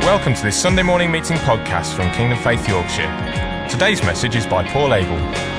Welcome to this Sunday morning meeting podcast from Kingdom Faith Yorkshire. Today's message is by Paul Abel.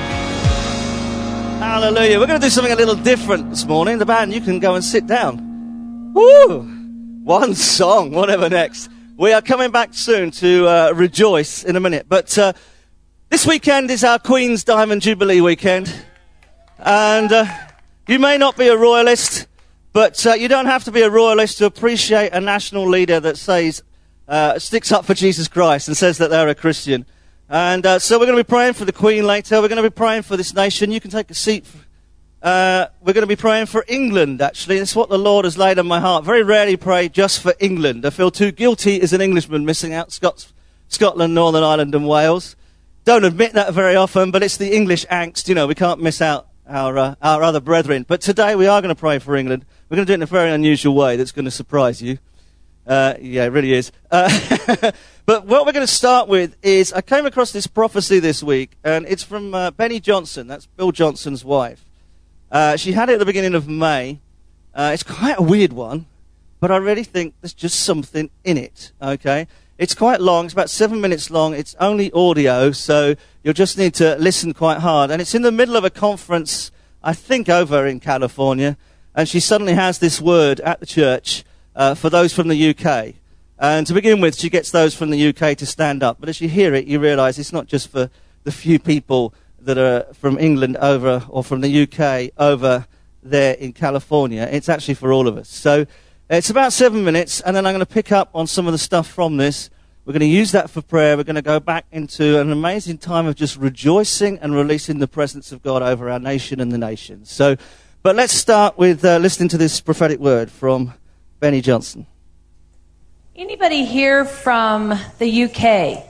Hallelujah. We're going to do something a little different this morning. The band, you can go and sit down. Woo! One song, whatever next. We are coming back soon to rejoice in a minute. But this weekend is our Queen's Diamond Jubilee weekend. And you may not be a royalist, but you don't have to be a royalist to appreciate a national leader that says, sticks up for Jesus Christ and says that they're a Christian. And so we're going to be praying for the Queen later. We're going to be praying for this nation. You can take a seat. We're going to be praying for England, actually. It's what the Lord has laid on my heart. Very rarely pray just for England. I feel too guilty as an Englishman missing out Scotland, Northern Ireland and Wales. Don't admit that very often, but it's the English angst. You know, we can't miss out our other brethren. But today we are going to pray for England. We're going to do it in a very unusual way that's going to surprise you. Yeah, it really is. But what we're going to start with is, I came across this prophecy this week, and it's from Benny Johnson. That's Bill Johnson's wife. She had it at the beginning of May. It's quite a weird one, but I really think there's just something in it, okay? It's quite long. It's about 7 minutes long. It's only audio, so you'll just need to listen quite hard. And it's in the middle of a conference, I think over in California, and she suddenly has this word at the church for those from the UK. And to begin with, she gets those from the UK to stand up. But as you hear it, you realize it's not just for the few people that are from England over, or from the UK over there in California. It's actually for all of us. So it's about 7 minutes, and then I'm going to pick up on some of the stuff from this. We're going to use that for prayer. We're going to go back into an amazing time of just rejoicing and releasing the presence of God over our nation and the nations. So, but let's start with listening to this prophetic word from Benny Johnson. Anybody here from the UK?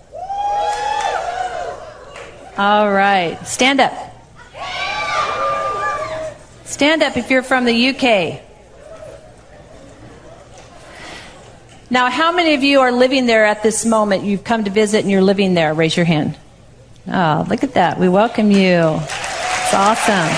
All right. Stand up. Stand up if you're from the UK. Now, how many of you are living there at this moment? You've come to visit and you're living there. Raise your hand. Oh, look at that. We welcome you. It's awesome.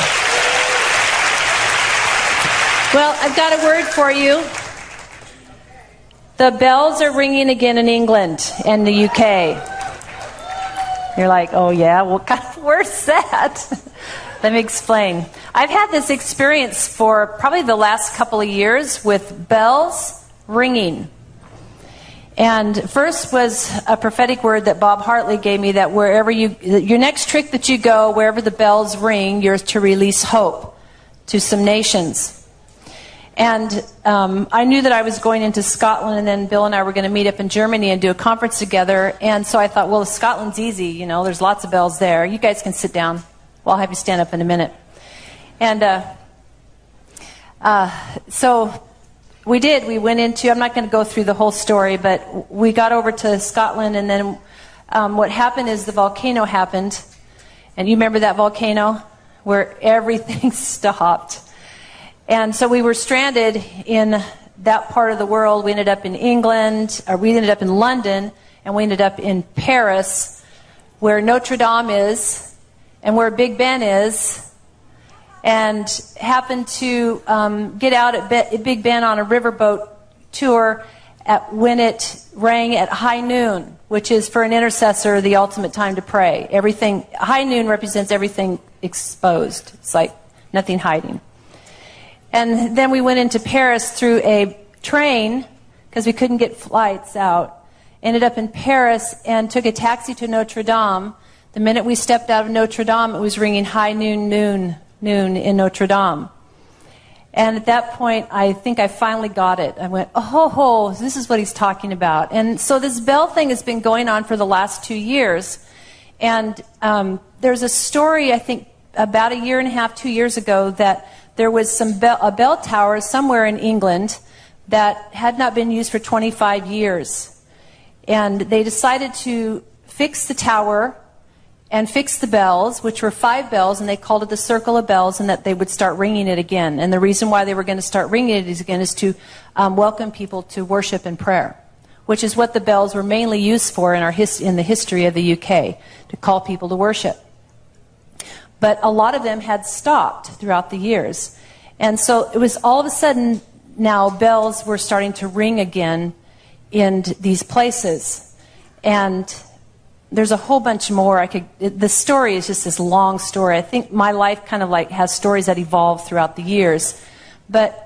Well, I've got a word for you. The bells are ringing again in England and the UK. You're like, oh yeah, what kind of word's that? Let me explain. I've had this experience for probably the last couple of years with bells ringing. And first was a prophetic word that Bob Hartley gave me, that wherever your next trip that you go, wherever the bells ring, you're to release hope to some nations. And I knew that I was going into Scotland, and then Bill and I were going to meet up in Germany and do a conference together. And so I thought, well, Scotland's easy, you know, there's lots of bells there. You guys can sit down. Well, I'll have you stand up in a minute. And so we did. We went into, I'm not going to go through the whole story, but we got over to Scotland, and then what happened is the volcano happened. And you remember that volcano where everything stopped. And so we were stranded in that part of the world. We ended up in England, or we ended up in London, and we ended up in Paris, where Notre Dame is, and where Big Ben is, and happened to get out at Big Ben on a riverboat tour when it rang at high noon, which is for an intercessor the ultimate time to pray. Everything, high noon represents everything exposed. It's like nothing hiding. And then we went into Paris through a train, because we couldn't get flights out. Ended up in Paris and took a taxi to Notre Dame. The minute we stepped out of Notre Dame, it was ringing high noon in Notre Dame. And at that point, I think I finally got it. I went, oh, this is what he's talking about. And so this bell thing has been going on for the last 2 years. And there's a story, I think, about a year and a half, 2 years ago, that there was a bell tower somewhere in England that had not been used for 25 years. And they decided to fix the tower and fix the bells, which were 5 bells, and they called it the Circle of Bells, and that they would start ringing it again. And the reason why they were going to start ringing it again is to welcome people to worship and prayer, which is what the bells were mainly used for in the history of the UK, to call people to worship. But a lot of them had stopped throughout the years. And so it was all of a sudden now bells were starting to ring again in these places. And there's a whole bunch more. The story is just this long story. I think my life kind of like has stories that evolve throughout the years. But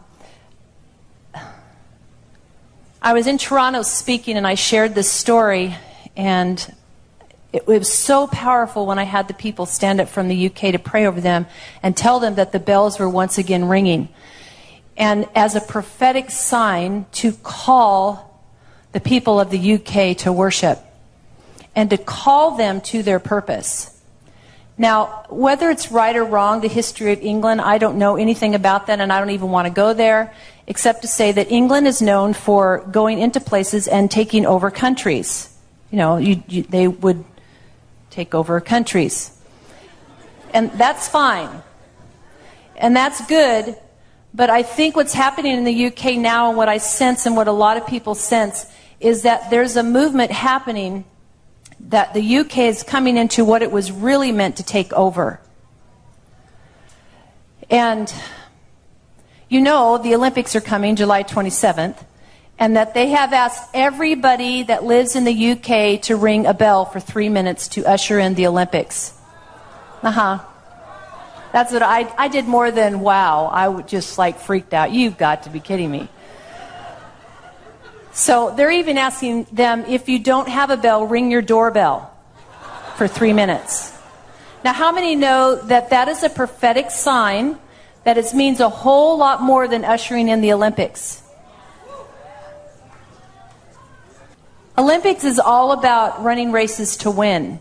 I was in Toronto speaking, and I shared this story, and it was so powerful when I had the people stand up from the UK to pray over them and tell them that the bells were once again ringing. And as a prophetic sign to call the people of the UK to worship and to call them to their purpose. Now, whether it's right or wrong, the history of England, I don't know anything about that, and I don't even want to go there, except to say that England is known for going into places and taking over countries. You know, they would take over countries. And that's fine. And that's good. But I think what's happening in the UK now, and what I sense and what a lot of people sense, is that there's a movement happening that the UK is coming into what it was really meant to take over. And you know the Olympics are coming July 27th, and that they have asked everybody that lives in the UK to ring a bell for 3 minutes to usher in the Olympics. That's what I did more than wow. I would just like freaked out. You've got to be kidding me. So they're even asking them, if you don't have a bell, ring your doorbell for 3 minutes. Now, how many know that that is a prophetic sign, that it means a whole lot more than ushering in the Olympics? Olympics is all about running races to win.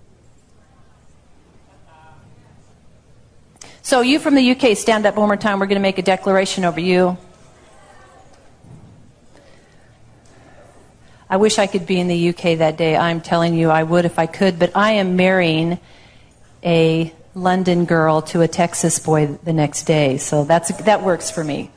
So you from the UK, stand up one more time. We're going to make a declaration over you. I wish I could be in the UK that day. I'm telling you I would if I could, but I am marrying a London girl to a Texas boy the next day, so that works for me.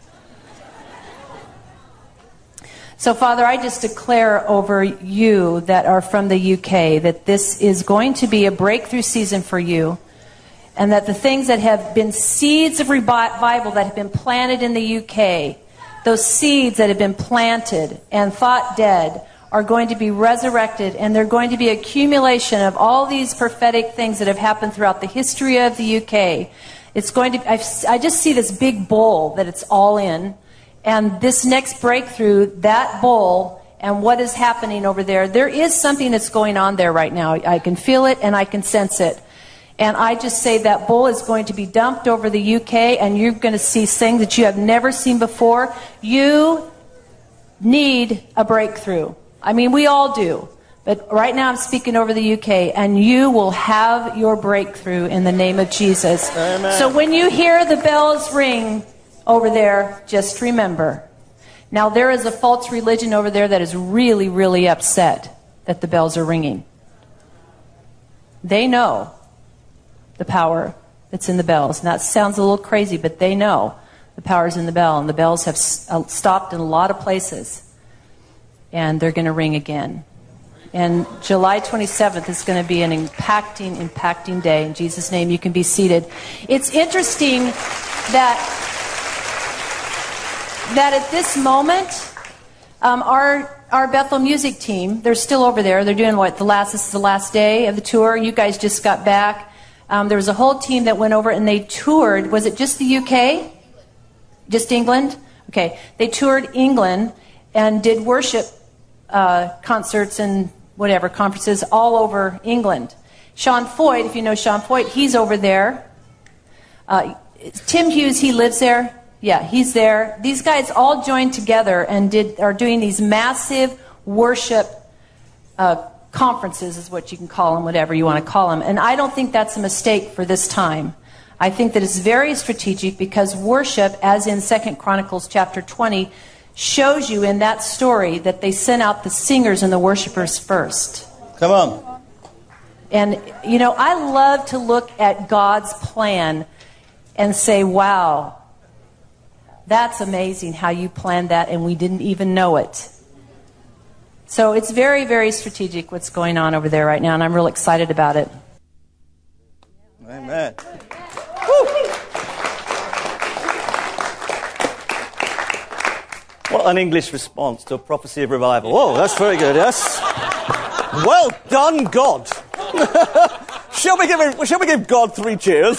So, Father, I just declare over you that are from the UK that this is going to be a breakthrough season for you, and that the things that have been seeds of revival that have been planted in the UK, those seeds that have been planted and thought dead, are going to be resurrected, and they're going to be accumulation of all these prophetic things that have happened throughout the history of the UK. It's going to, I just see this big bowl that it's all in, and this next breakthrough, that bowl and what is happening over there, there is something that's going on there right now. I can feel it and I can sense it. And I just say that bowl is going to be dumped over the UK, and you're going to see things that you have never seen before. You need a breakthrough. I mean, we all do. But right now I'm speaking over the UK, and you will have your breakthrough in the name of Jesus. Amen. So when you hear the bells ring over there, just remember. Now, there is a false religion over there that is really, really upset that the bells are ringing. They know the power that's in the bells. And that sounds a little crazy, but they know the power's in the bell. And the bells have stopped in a lot of places. And they're going to ring again. And July 27th is going to be an impacting day. In Jesus' name, you can be seated. It's interesting that at this moment, our Bethel music team, they're still over there. They're doing this is the last day of the tour. You guys just got back. There was a whole team that went over and they toured. Was it just the UK? Just England? Okay. They toured England and did worship concerts and whatever, conferences all over England. Sean Foyt, if you know Sean Foyt, he's over there. Tim Hughes, he lives there. Yeah, he's there. These guys all joined together and are doing these massive worship conferences, is what you can call them, whatever you want to call them. And I don't think that's a mistake for this time. I think that it's very strategic, because worship, as in 2 Chronicles chapter 20, shows you in that story that they sent out the singers and the worshipers first. Come on. And, you know, I love to look at God's plan and say, wow, that's amazing how you planned that and we didn't even know it. So it's very, very strategic what's going on over there right now, and I'm real excited about it. Amen. Woo. What an English response to a prophecy of revival. Oh, that's very good, yes. Well done, God. Shall we give God 3 cheers?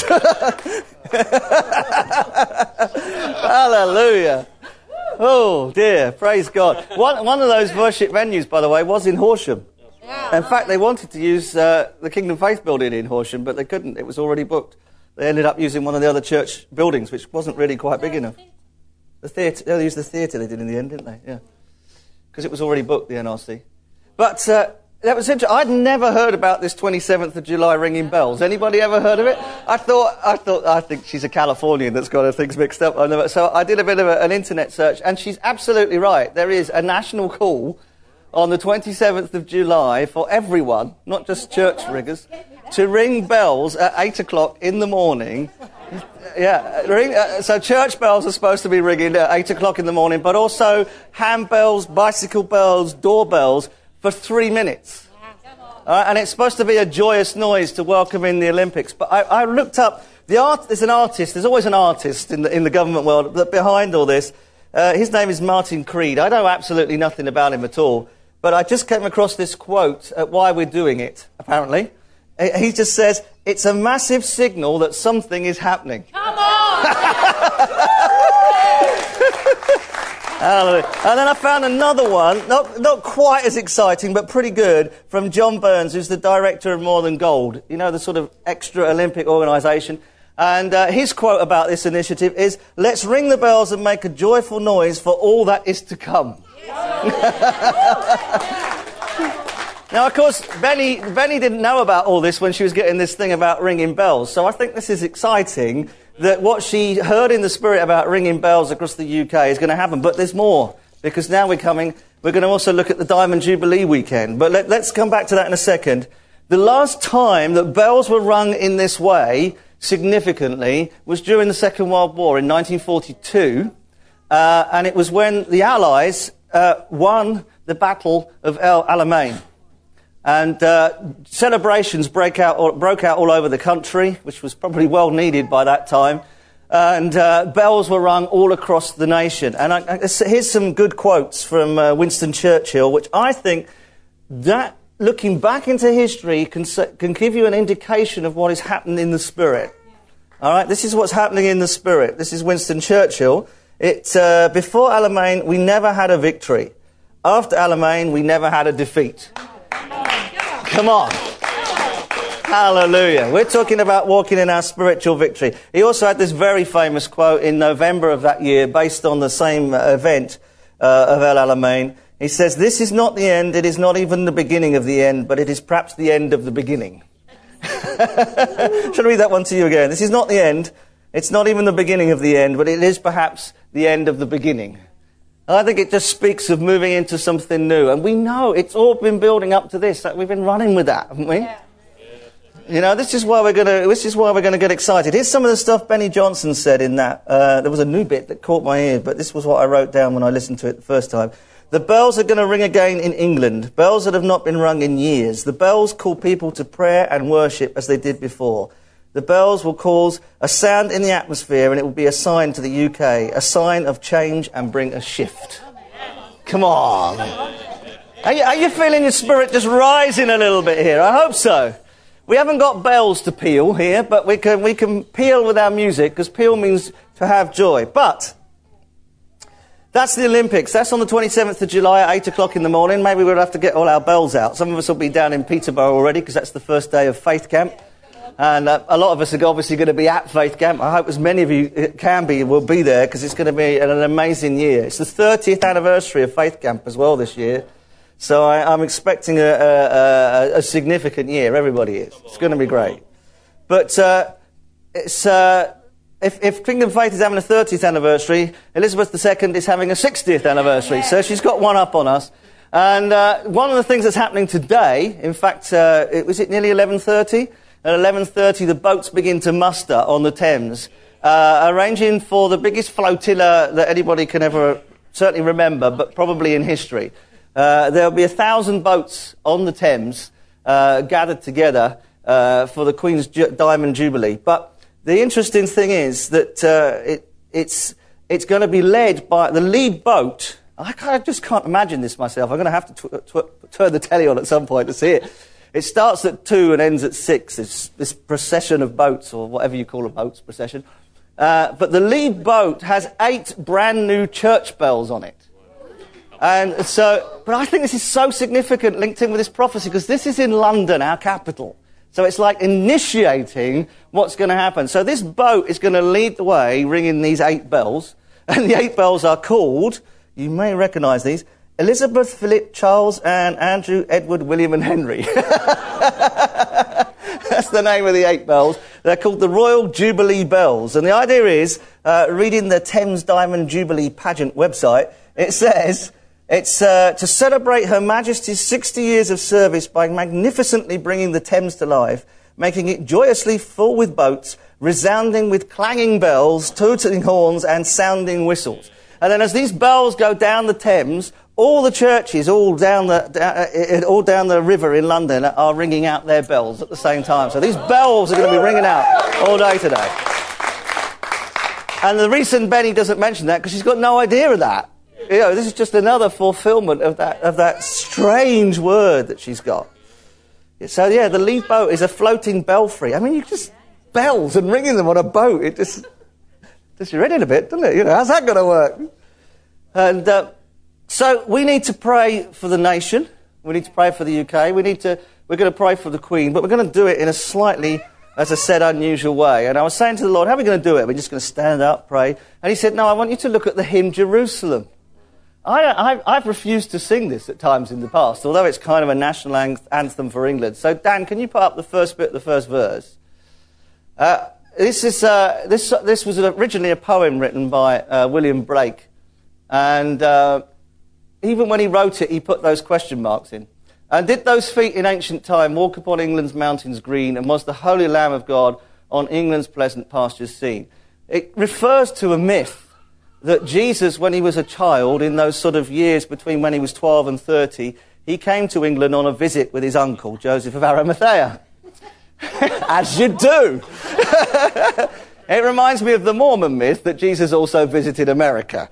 Hallelujah. Oh, dear. Praise God. One of those worship venues, by the way, was in Horsham. In fact, they wanted to use the Kingdom Faith building in Horsham, but they couldn't. It was already booked. They ended up using one of the other church buildings, which wasn't really quite big enough. The theatre. They used the theatre they did in the end, didn't they? Yeah. Because it was already booked, the NRC. But that was interesting. I'd never heard about this 27th of July ringing bells. Anybody ever heard of it? I think she's a Californian that's got her things mixed up. So I did a bit of an internet search, and she's absolutely right. There is a national call on the 27th of July for everyone, not just church ringers, to ring bells at 8 o'clock in the morning. Yeah, so church bells are supposed to be ringing at 8 o'clock in the morning, but also handbells, bicycle bells, doorbells for 3 minutes. And it's supposed to be a joyous noise to welcome in the Olympics. But I looked up, there's always an artist in the government world behind all this. His name is Martin Creed. I know absolutely nothing about him at all. But I just came across this quote at why we're doing it, apparently. He just says, it's a massive signal that something is happening. Come on! Hallelujah. And then I found another one, not quite as exciting, but pretty good, from John Burns, who's the director of More Than Gold. You know, the sort of extra Olympic organisation. And his quote about this initiative is, let's ring the bells and make a joyful noise for all that is to come. Now, of course, Benny didn't know about all this when she was getting this thing about ringing bells. So I think this is exciting that what she heard in the spirit about ringing bells across the UK is going to happen. But there's more, because now we're going to also look at the Diamond Jubilee weekend. But let's come back to that in a second. The last time that bells were rung in this way, significantly, was during the Second World War in 1942. And it was when the Allies won the Battle of El Alamein. And celebrations broke out all over the country, which was probably well needed by that time. And bells were rung all across the nation. And here's some good quotes from Winston Churchill, which I think that, looking back into history, can give you an indication of what is happening in the spirit. All right, this is what's happening in the spirit. This is Winston Churchill. Before Alamein, we never had a victory. After Alamein, we never had a defeat. Come on. Hallelujah. We're talking about walking in our spiritual victory. He also had this very famous quote in November of that year, based on the same event of El Alamein. He says, this is not the end, it is not even the beginning of the end, but it is perhaps the end of the beginning. Shall I read that one to you again? This is not the end, it's not even the beginning of the end, but it is perhaps the end of the beginning. And I think it just speaks of moving into something new. And we know it's all been building up to this. We've been running with that, haven't we? Yeah. You know, this is why we're going to get excited. Here's some of the stuff Benny Johnson said in that. There was a new bit that caught my ear, but this was what I wrote down when I listened to it the first time. The bells are going to ring again in England. Bells that have not been rung in years. The bells call people to prayer and worship as they did before. The bells will cause a sound in the atmosphere, and it will be a sign to the UK, a sign of change and bring a shift. Come on. Are you feeling your spirit just rising a little bit here? I hope so. We haven't got bells to peal here, but we can peal with our music, because peal means to have joy. But that's the Olympics. That's on the 27th of July at 8 o'clock in the morning. Maybe we'll have to get all our bells out. Some of us will be down in Peterborough already, because that's the first day of Faith Camp. And a lot of us are obviously going to be at Faith Camp. I hope as many of you will be there, because it's going to be an amazing year. It's the 30th anniversary of Faith Camp as well this year. So I'm expecting a significant year. Everybody is. It's going to be great. But if Kingdom Faith is having a 30th anniversary, Elizabeth II is having a 60th anniversary. So she's got one up on us. And one of the things that's happening today, in fact, was it nearly 11:30? At 11:30, the boats begin to muster on the Thames, arranging for the biggest flotilla that anybody can ever certainly remember, but probably in history. There'll be 1,000 boats on the Thames gathered together for the Queen's Diamond Jubilee. But the interesting thing is that it's going to be led by the lead boat I just can't imagine this myself. I'm going to have to turn the telly on at some point to see it. It starts at 2 and ends at 6. It's this procession of boats, or whatever you call a boat's procession. But the lead boat has 8 brand new church bells on it. And so, but I think this is so significant linked in with this prophecy, because this is in London, our capital. So it's like initiating what's going to happen. So this boat is going to lead the way, ringing these 8 bells. And the 8 bells are called, you may recognise these, Elizabeth, Philip, Charles, Anne, Andrew, Edward, William and Henry. That's the name of the 8 bells. They're called the Royal Jubilee Bells. And the idea is, reading the Thames Diamond Jubilee pageant website, it says, it's to celebrate Her Majesty's 60 years of service by magnificently bringing the Thames to life, making it joyously full with boats, resounding with clanging bells, tooting horns and sounding whistles. And then as these bells go down the Thames, all the churches all down the river in London are ringing out their bells at the same time. So these bells are going to be ringing out all day today. And the reason Benny doesn't mention that, because she's got no idea of that. You know, this is just another fulfillment of that strange word that she's got. So yeah, the lead boat is a floating belfry. I mean, you just bells and ringing them on a boat. It just you're in it a bit, doesn't it? You know, how's that going to work? And so we need to pray for the nation. We need to pray for the UK. We're going to pray for the Queen, but we're going to do it in a slightly, as I said, unusual way. And I was saying to the Lord, how are we going to do it? We're just going to stand up, pray. And he said, no, I want you to look at the hymn Jerusalem. I've refused to sing this at times in the past, although it's kind of a national anthem for England. So, Dan, can you put up the first bit, the first verse? This was originally a poem written by William Blake. And even when he wrote it, he put those question marks in. And did those feet in ancient time walk upon England's mountains green, and was the Holy Lamb of God on England's pleasant pastures seen? It refers to a myth that Jesus, when he was a child, in those sort of years between when he was 12 and 30, he came to England on a visit with his uncle, Joseph of Arimathea. As you do. It reminds me of the Mormon myth that Jesus also visited America.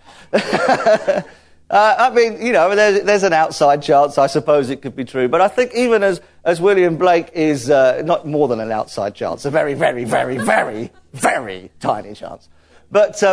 I mean, you know, there's an outside chance, I suppose it could be true. But I think even as William Blake is not more than an outside chance, a very, very, very, very, very tiny chance. But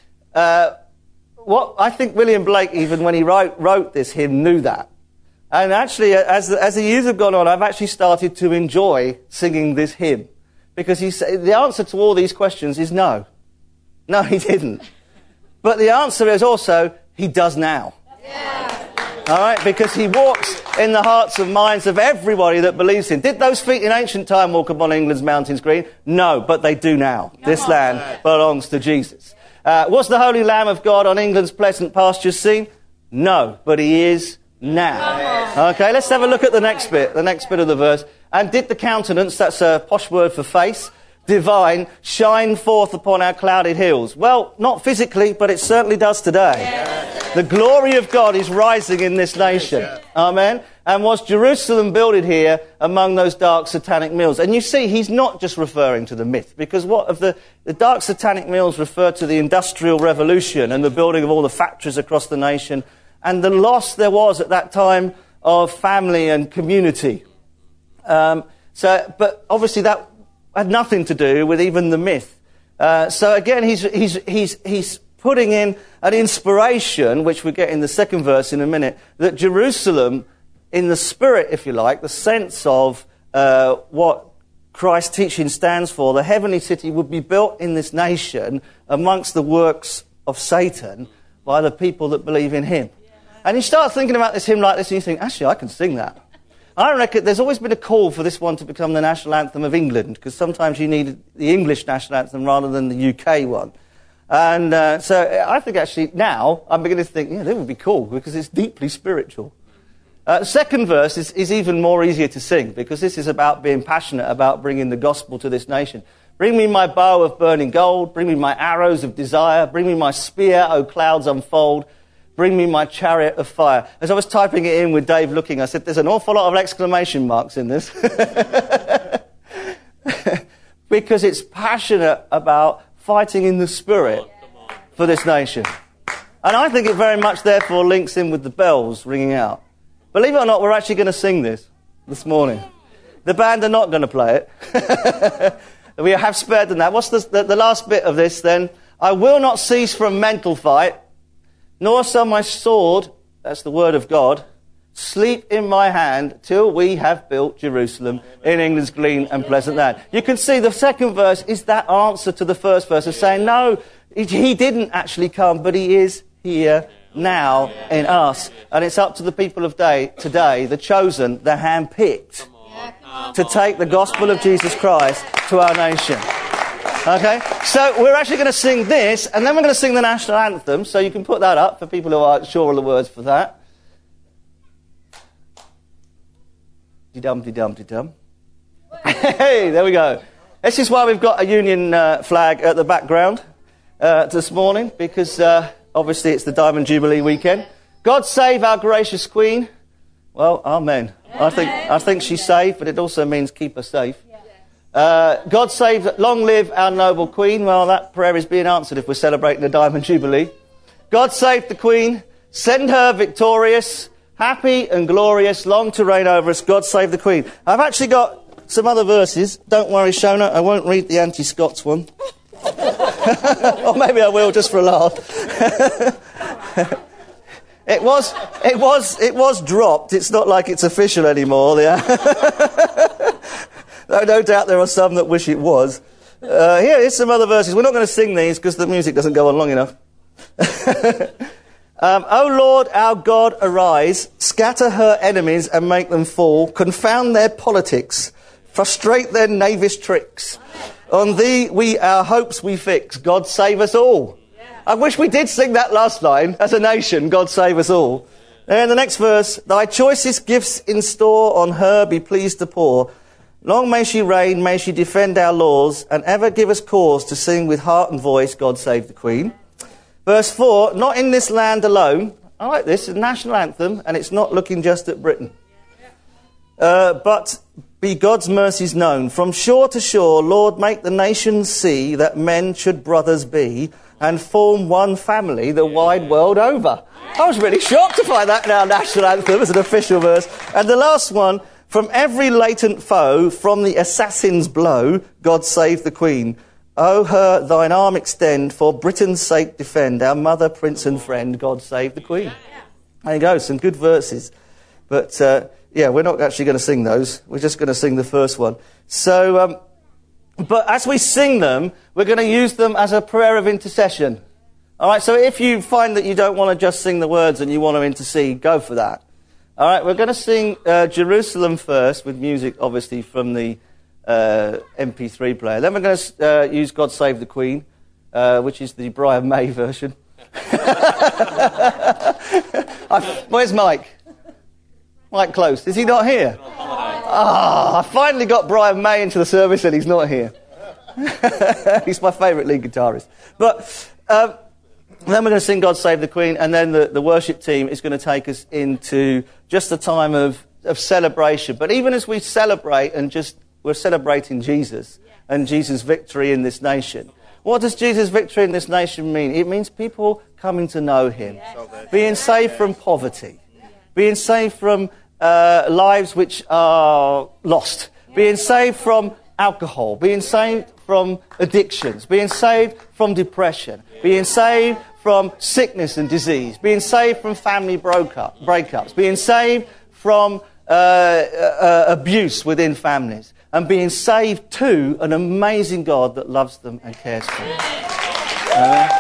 what I think William Blake, even when he wrote this hymn, knew that. And actually, as the years have gone on, I've actually started to enjoy singing this hymn. Because the answer to all these questions is no. No, he didn't. But the answer is also, he does now. Yeah. All right? Because he walks in the hearts and minds of everybody that believes him. Did those feet in ancient time walk upon England's mountains green? No, but they do now. This land belongs to Jesus. Was the Holy Lamb of God on England's pleasant pastures seen? No, but he is now. Okay, let's have a look at the next bit of the verse. And did the countenance, that's a posh word for face, divine, shine forth upon our clouded hills? Well, not physically, but it certainly does today. Yes. The glory of God is rising in this nation. Yes. Amen. And was Jerusalem builded here among those dark satanic mills? And you see, he's not just referring to the myth, because what of the dark satanic mills refer to the Industrial Revolution and the building of all the factories across the nation, and the loss there was at that time of family and community. But obviously that had nothing to do with even the myth. So again, he's putting in an inspiration, which we get in the second verse in a minute, that Jerusalem, in the spirit, if you like, the sense of what Christ's teaching stands for, the heavenly city would be built in this nation amongst the works of Satan by the people that believe in him. And you start thinking about this hymn like this, and you think, actually, I can sing that. I reckon there's always been a call for this one to become the national anthem of England, because sometimes you need the English national anthem rather than the UK one. And so I think actually now I'm beginning to think, yeah, that would be cool, because it's deeply spiritual. Second verse is even more easier to sing, because this is about being passionate about bringing the gospel to this nation. Bring me my bow of burning gold, bring me my arrows of desire, bring me my spear, O clouds unfold. Bring me my chariot of fire. As I was typing it in with Dave looking, I said, there's an awful lot of exclamation marks in this. Because it's passionate about fighting in the spirit for this nation. And I think it very much, therefore, links in with the bells ringing out. Believe it or not, we're actually going to sing this morning. The band are not going to play it. We have spared them that. What's the last bit of this, then? I will not cease from mental fight, nor shall my sword, that's the word of God, sleep in my hand till we have built Jerusalem in England's clean and pleasant land. You can see the second verse is that answer to the first verse of saying, no, he didn't actually come, but he is here now in us. And it's up to the people of today, the chosen, the hand-picked, to take the gospel of Jesus Christ to our nation. Okay? So we're actually going to sing this, and then we're going to sing the national anthem, so you can put that up for people who aren't sure of the words for that. Dum-de-dum-de-dum. Hey, there we go. This is why we've got a Union flag at the background this morning, because obviously it's the Diamond Jubilee weekend. God save our gracious Queen. Well, amen. I think she's safe, but it also means keep her safe. God save, long live our noble Queen. Well, that prayer is being answered if we're celebrating the Diamond Jubilee. God save the Queen. Send her victorious, happy and glorious, long to reign over us. God save the Queen. I've actually got some other verses. Don't worry, Shona, I won't read the anti-Scots one. Or maybe I will, just for a laugh. It was dropped. It's not like it's official anymore. Yeah. No doubt there are some that wish it was. Here's some other verses. We're not going to sing these because the music doesn't go on long enough. O Lord, our God, arise, scatter her enemies and make them fall, confound their politics, frustrate their knavish tricks. On thee our hopes we fix, God save us all. I wish we did sing that last line, as a nation, God save us all. And the next verse, thy choicest gifts in store on her be pleased to pour. Long may she reign, may she defend our laws, and ever give us cause to sing with heart and voice, God save the Queen. Verse 4, not in this land alone. I like this, it's a national anthem, and it's not looking just at Britain. But be God's mercies known. From shore to shore, Lord, make the nations see that men should brothers be, and form one family the wide world over. I was really shocked to find that in our national anthem as an official verse. And the last one, from every latent foe, from the assassin's blow, God save the Queen. O her thine arm extend, for Britain's sake defend, our mother, prince and friend, God save the Queen. There you go, some good verses. But, we're not actually going to sing those. We're just going to sing the first one. So, but as we sing them, we're going to use them as a prayer of intercession. All right, so if you find that you don't want to just sing the words and you want to intercede, go for that. All right, we're going to sing Jerusalem first, with music, obviously, from the MP3 player. Then we're going to use God Save the Queen, which is the Brian May version. Where's Mike? Mike Close. Is he not here? I finally got Brian May into the service and he's not here. He's my favourite lead guitarist. But then we're going to sing God Save the Queen, and then the worship team is going to take us into just a time of celebration. But even as we celebrate we're celebrating Jesus and Jesus' victory in this nation. What does Jesus' victory in this nation mean? It means people coming to know him, being saved from poverty, being saved from lives which are lost, being saved from alcohol, being saved from addictions, being saved from depression, being saved from sickness and disease, being saved from family breakups, being saved from abuse within families, and being saved to an amazing God that loves them and cares for them.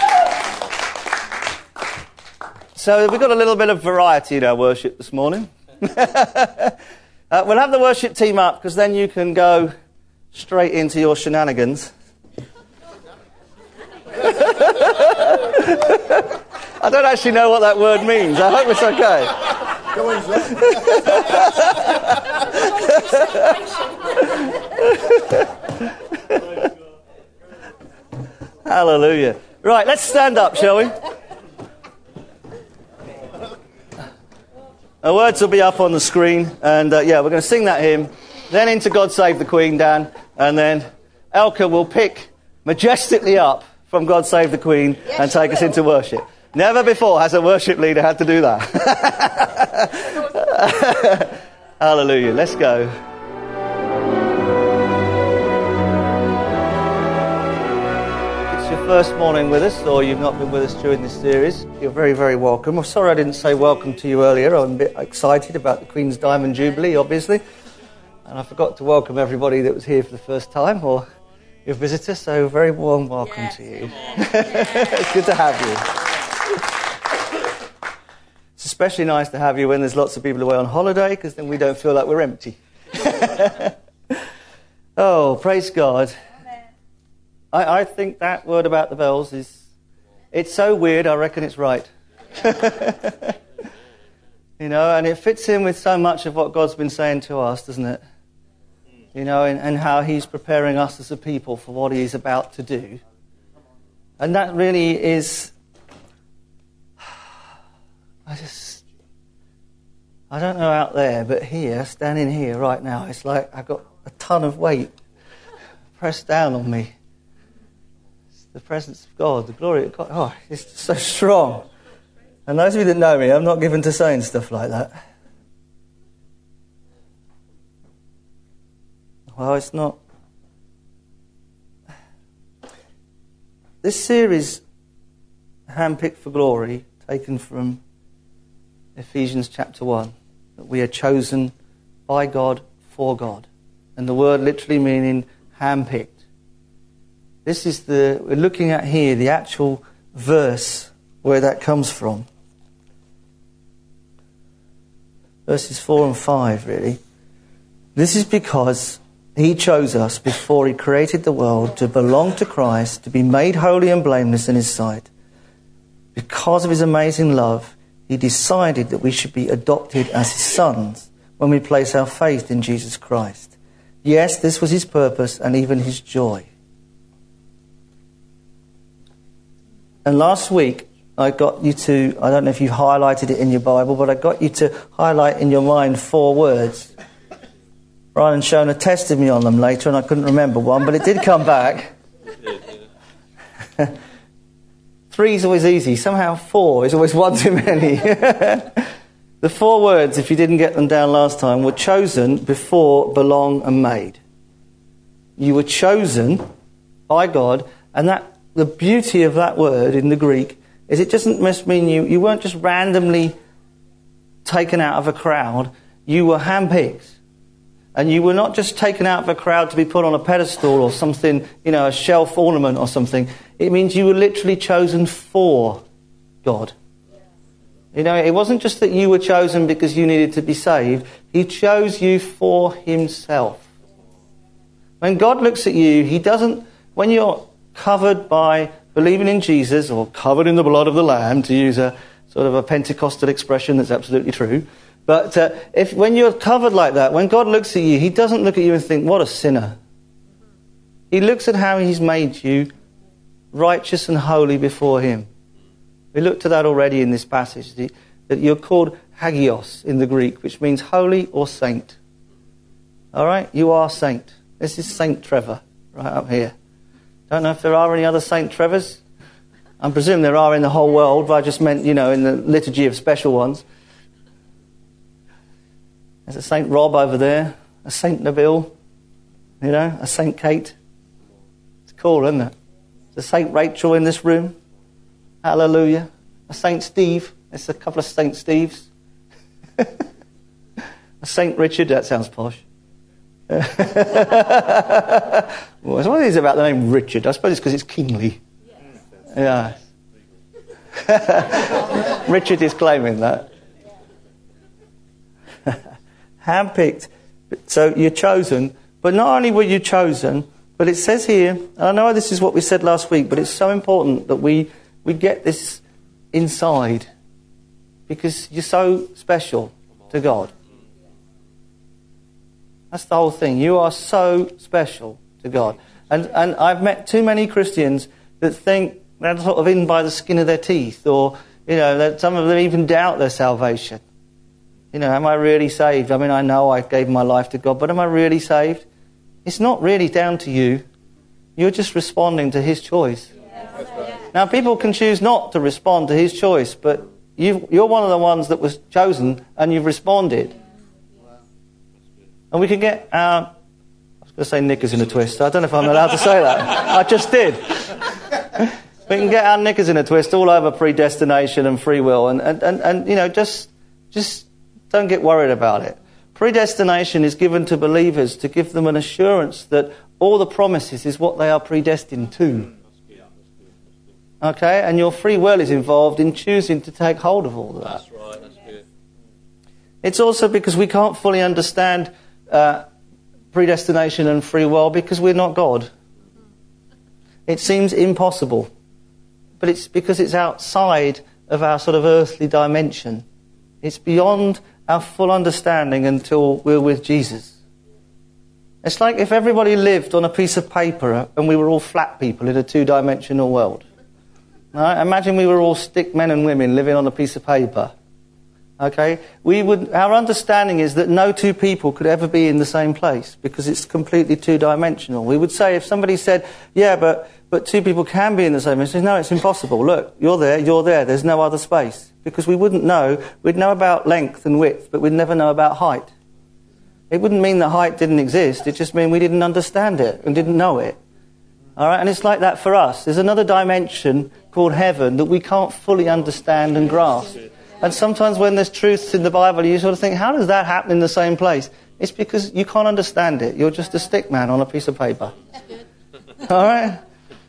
So we've got a little bit of variety in our worship this morning. We'll have the worship team up, because then you can go straight into your shenanigans. I don't actually know what that word means. I hope it's okay. Hallelujah. Right, let's stand up, shall we? Our words will be up on the screen, and we're going to sing that hymn, then into God Save the Queen, Dan, and then Elka will pick majestically up from God Save the Queen and take us into worship. Never before has a worship leader had to do that. Hallelujah. Let's go. It's your first morning with us, or you've not been with us during this series. You're very, very welcome. I'm sorry I didn't say welcome to you earlier. I'm a bit excited about the Queen's Diamond Jubilee, obviously. And I forgot to welcome everybody that was here for the first time, or your visitor, so a very warm welcome to you. It's good to have you. It's especially nice to have you when there's lots of people away on holiday, because then we don't feel like we're empty. Oh, praise God. I think that word about the bells it's so weird, I reckon it's right. You know, and it fits in with so much of what God's been saying to us, doesn't it? You know, and how he's preparing us as a people for what he's about to do. And that really is... I don't know out there, but here, standing here right now, it's like I've got a ton of weight pressed down on me. It's the presence of God, the glory of God. Oh, it's so strong. And those of you that know me, I'm not given to saying stuff like that. Well, it's not. This series, Handpicked for Glory, taken from Ephesians chapter 1, that we are chosen by God for God. And the word literally meaning handpicked. This is we're looking at here, the actual verse where that comes from. Verses 4 and 5, really. This is because he chose us before he created the world to belong to Christ, to be made holy and blameless in his sight. Because of his amazing love, he decided that we should be adopted as his sons when we place our faith in Jesus Christ. Yes, this was his purpose and even his joy. And last week, I got you to, I don't know if you highlighted it in your Bible, but I got you to highlight in your mind 4 words. Ryan Shona tested me on them later and I couldn't remember one, but it did come back. 3 is always easy. Somehow 4 is always one too many. The 4 words, if you didn't get them down last time, were chosen, before, belong and made. You were chosen by God, and the beauty of that word in the Greek is it doesn't just mean you weren't just randomly taken out of a crowd. You were handpicked. And you were not just taken out of a crowd to be put on a pedestal or something, you know, a shelf ornament or something. It means you were literally chosen for God. You know, it wasn't just that you were chosen because you needed to be saved. He chose you for himself. When God looks at you, he doesn't, when you're covered by believing in Jesus or covered in the blood of the Lamb, to use a sort of a Pentecostal expression that's absolutely true. But when you're covered like that, when God looks at you, he doesn't look at you and think, what a sinner. He looks at how he's made you righteous and holy before him. We looked at that already in this passage, that you're called hagios in the Greek, which means holy or saint. All right? You are saint. This is Saint Trevor, right up here. Don't know if there are any other Saint Trevors. I presume there are in the whole world, but I just meant, you know, in the liturgy of special ones. There's a Saint Rob over there, a Saint Nabil, you know, a Saint Kate. It's cool, isn't it? There's a Saint Rachel in this room. Hallelujah. A Saint Steve. There's a couple of Saint Steves. A Saint Richard. That sounds posh. Well, what is it about the name Richard? I suppose it's because it's kingly. Yeah. Richard is claiming that. Handpicked. So you're chosen. But not only were you chosen, but it says here, and I know this is what we said last week, but it's so important that we get this inside, because you're so special to God. That's the whole thing. You are so special to God. And I've met too many Christians that think they're sort of in by the skin of their teeth, or, you know, that some of them even doubt their salvation. You know, am I really saved? I mean, I know I gave my life to God, but am I really saved? It's not really down to you. You're just responding to his choice. Yes. Now, people can choose not to respond to his choice, but you're one of the ones that was chosen and you've responded. And we can get our, I was going to say knickers in a twist. I don't know if I'm allowed to say that. I just did. We can get our knickers in a twist all over predestination and free will. And you know, just don't get worried about it. Predestination is given to believers to give them an assurance that all the promises is what they are predestined to. Okay? And your free will is involved in choosing to take hold of all of that. That's right, that's good. It's also because we can't fully understand predestination and free will because we're not God. It seems impossible. But it's because it's outside of our sort of earthly dimension. It's beyond our full understanding until we're with Jesus. It's like if everybody lived on a piece of paper and we were all flat people in a two-dimensional world. Right? Imagine we were all stick men and women living on a piece of paper. Okay? Our understanding is that no two people could ever be in the same place because it's completely two-dimensional. We would say if somebody said, yeah, but two people can be in the same place, no, it's impossible. Look, you're there, there's no other space. Because we wouldn't know, we'd know about length and width, but we'd never know about height. It wouldn't mean that height didn't exist, it just meant we didn't understand it and didn't know it. Alright, and it's like that for us. There's another dimension called heaven that we can't fully understand and grasp. And sometimes when there's truths in the Bible, you sort of think, how does that happen in the same place? It's because you can't understand it. You're just a stick man on a piece of paper. Alright?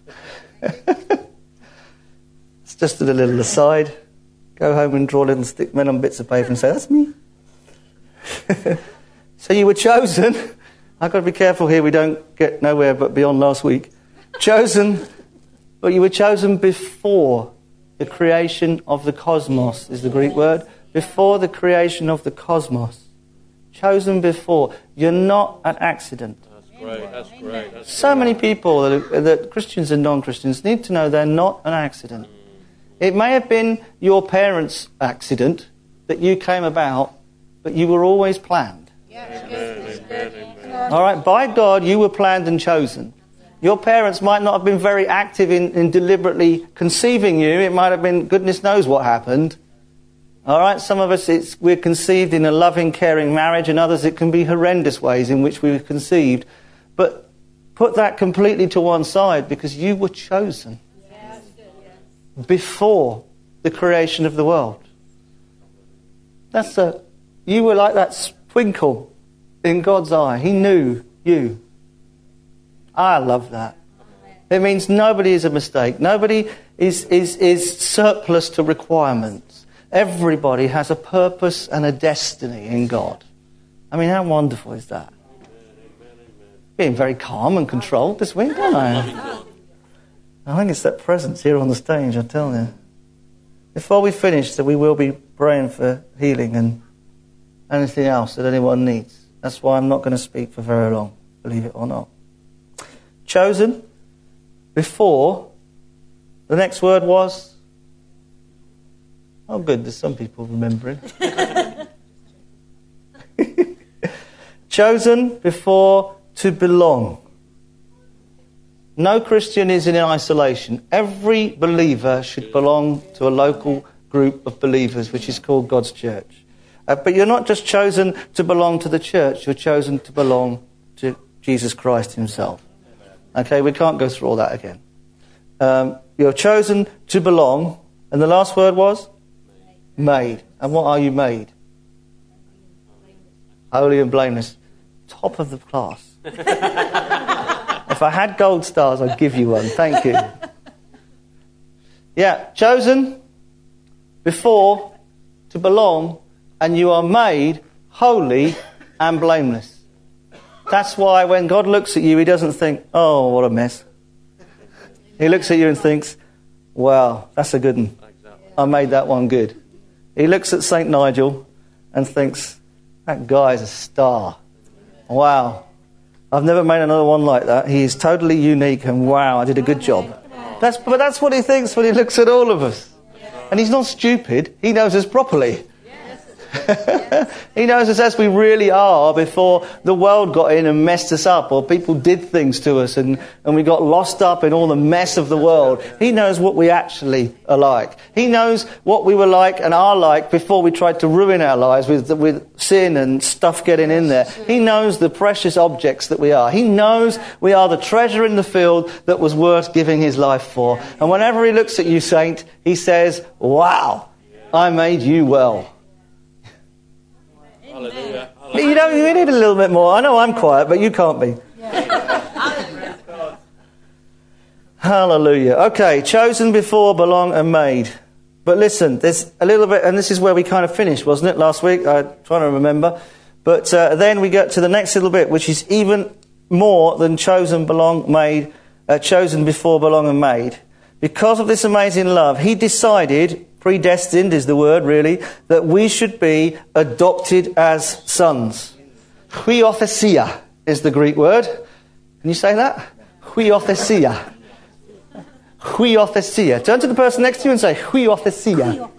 It's just a little aside. Go home and draw little stick men on bits of paper and say, that's me. So you were chosen. I've got to be careful here we don't get nowhere but beyond last week. Chosen, but you were chosen before the creation of the cosmos, is the Greek word. Before the creation of the cosmos. Chosen before. You're not an accident. That's great. So many people, that Christians and non-Christians, need to know they're not an accident. It may have been your parents' accident that you came about, but you were always planned. All right, by God, you were planned and chosen. Your parents might not have been very active in deliberately conceiving you. It might have been, goodness knows what happened. All right, some of us, we're conceived in a loving, caring marriage, and others it can be horrendous ways in which we were conceived. But put that completely to one side because you were chosen before the creation of the world. You were like that twinkle in God's eye. He knew you. I love that. It means nobody is a mistake. Nobody is surplus to requirements. Everybody has a purpose and a destiny in God. I mean, how wonderful is that? Being very calm and controlled this week, aren't I? I think it's that presence here on the stage, I tell you. Before we finish, that we will be praying for healing and anything else that anyone needs. That's why I'm not going to speak for very long, believe it or not. Chosen before, the next word was, oh good, there's some people remembering. Chosen before to belong. No Christian is in isolation. Every believer should belong to a local group of believers, which is called God's church. But you're not just chosen to belong to the church, you're chosen to belong to Jesus Christ himself. Okay, we can't go through all that again. You're chosen to belong, and the last word was? Made. And what are you made? Holy and blameless. Top of the class. If I had gold stars, I'd give you one. Thank you. Yeah, chosen before to belong, and you are made holy and blameless. That's why when God looks at you, he doesn't think, oh, what a mess. He looks at you and thinks, wow, that's a good one. I made that one good. He looks at St. Nigel and thinks, that guy's a star. Wow. I've never made another one like that. He is totally unique and wow, I did a good job. But that's what he thinks when he looks at all of us. And he's not stupid. He knows us properly. He knows us as we really are before the world got in and messed us up, or people did things to us and we got lost up in all the mess of the world. He knows what we actually are like. He knows what we were like and are like before we tried to ruin our lives with sin and stuff getting in there. He knows the precious objects that we are. He knows we are the treasure in the field that was worth giving his life for. And whenever he looks at you, saint, he says, wow, I made you well. Hallelujah. You need a little bit more. I know I'm quiet, but you can't be. Hallelujah. Okay, chosen before, belong and made. But listen, there's a little bit, and this is where we kind of finished, wasn't it, last week? I'm trying to remember. But then we get to the next little bit, which is even more than chosen, belong, made, chosen before, belong and made. Because of this amazing love, he decided, predestined is the word really, that we should be adopted as sons. Huiothesia is the Greek word. Can you say that? Huiothesia. Huiothesia. Turn to the person next to you and say, huiothesia.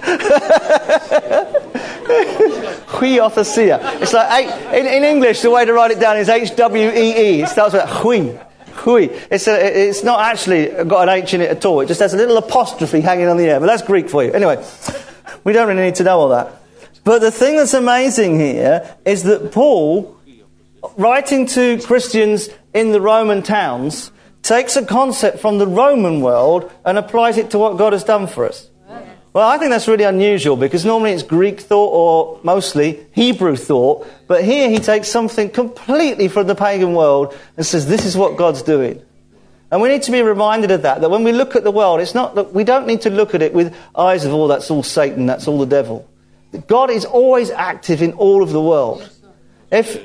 Huiothesia. It's like, in English, the way to write it down is H-W-E-E. It starts with hui. Hui. It's not actually got an H in it at all. It just has a little apostrophe hanging on the air. But that's Greek for you. Anyway, we don't really need to know all that. But the thing that's amazing here is that Paul, writing to Christians in the Roman towns, takes a concept from the Roman world and applies it to what God has done for us. Well, I think that's really unusual because normally it's Greek thought or mostly Hebrew thought. But here he takes something completely from the pagan world and says, this is what God's doing. And we need to be reminded of that when we look at the world, it's not that we don't need to look at it with eyes of, oh, that's all Satan, that's all the devil. God is always active in all of the world. If